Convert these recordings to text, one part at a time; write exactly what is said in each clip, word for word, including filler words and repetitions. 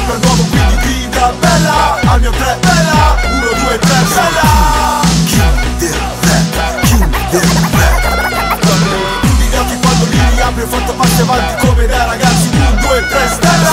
sempre nuovo, quindi grida bella al mio tre, bella, uno, due, tre, bella. King del rap, king del rap. Chiudi gli occhi quando li riapri, ho fatto passi avanti come da ragazzi, uno, due, tre, stella.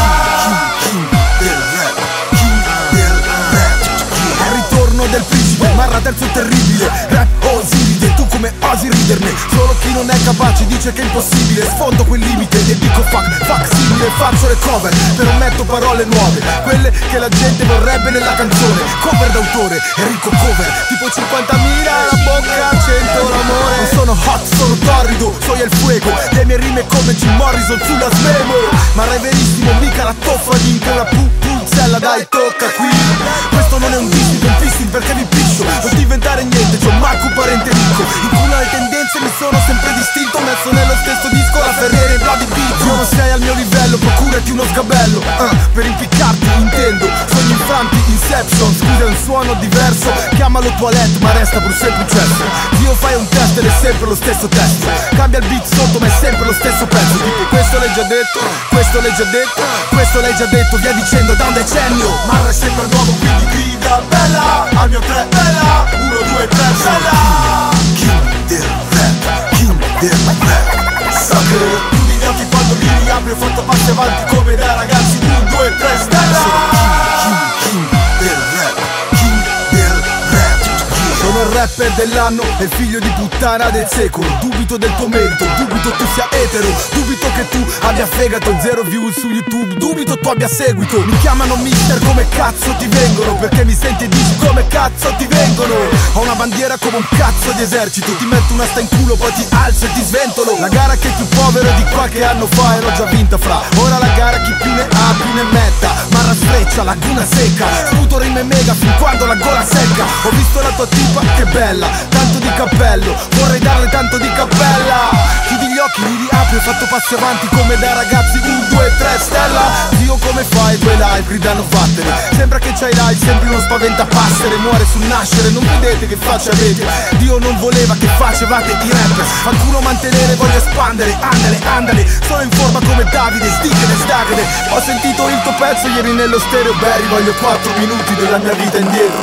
King, king del rap, king del rap. Al ritorno del principe, Marra terzo terribile, rap Osiride, tu come osi riderne? Solo chi non è capace dice che è impossibile. Sfondo quel limite e dico fuck, fuck simile. Faccio le cover, però metto parole nuove, quelle che la gente vorrebbe nella canzone. Cover d'autore, Enrico cover, tipo cinquantamila alla bocca, cento l'amore. Non sono hot, sono torrido, soy el fuego. Le mie rime come Jim Morrison sulla smemo. Marra è verissimo, mica la toffa di una pu pulzella, dai tocca qui. Questo non è un dissing, è un pissing perché mi piscio. Non diventare niente, c'ho manco un parente ricco. In culo alle tendenze mi sono sempre distinto, messo nello stesso disco la Ferrere e Bloody Beat. Tu non sei al mio livello, procurati uno sgabello uh, per impiccarti, intendo. Sogni infranti, Inception, scusa è un suono diverso. Chiamalo toilette ma resta pur sempre un cesso. Dio fai un test ed è sempre lo stesso testo. Cambia il beat sotto ma è sempre lo stesso pezzo. Tipo questo l'hai già detto, questo l'hai già detto, questo l'hai già detto, via dicendo da un decennio. Marra è sempre nuovo, quindi grida bella al mio tre, bella, uno, due, tre, bella. King del rap, king del rap. Sucker, chiudi gli occhi quando li riapri, ho fatto passi avanti come da ragazzi, uno, due, tre, stella. King, king, king del rap, king del rap. Sono il rapper dell'anno e figlio di puttana del secolo. Dubito del tuo merito, dubito tu sia etero. Dubito che tu abbia fegato, zero views su YouTube. Dubito tu abbia seguito. Mi chiamano mister, come cazzo ti vengono? Perché mi senti e dici come cazzo ti vengono? Ho una bandiera come un cazzo di esercito. Ti metto una sta in culo, poi ti alzo e ti sventolo. La gara che è più povero di qualche anno fa e l'ho già vinta fra. Ora la gara chi più ne ha più ne metta. Marra sfreccia, laguna secca. Sputo rime mega fin quando la gola secca. Ho visto la tua tipa, che bella, tanto di cappello, vorrei darle tanto di cappella. Chiudi gli occhi, li riapri, ho fatto passi avanti come da ragazzi, uno, due, tre, stella. Dio come fai, due live gridano vattene. Sembra che c'hai live, sembri uno spaventapassere. Muore sul nascere, non vedete che faccia avete. Dio non voleva che facevate i rapper. Fanculo mantenere, voglio espandere, andale, andale. Sono in forma come Davide, stigene, stagane. Ho sentito il tuo pezzo ieri nello stereo Barry. Voglio quattro minuti della mia vita indietro.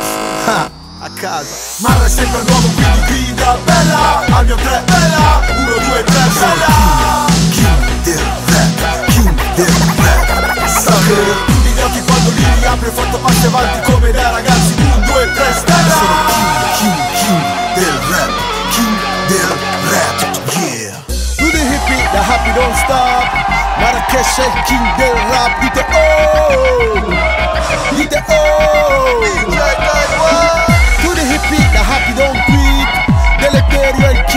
Ha. A casa. Marra è sempre nuovo, quindi grida bella al mio tre, bella, uno, due, tre, bella. King del rap, king del rap. Sucker, chiudi gli occhi quando li riapri, ho fatto passi avanti come da ragazzi, uno, due, tre, stella. Sono king, king, king del rap, king del rap, yeah. To the hippie, the happy don't stop. Marrakesh è il king del rap, dite oh, dite oh. D J Taiwan. To the hippie, the happy don't quit. Deleterio è il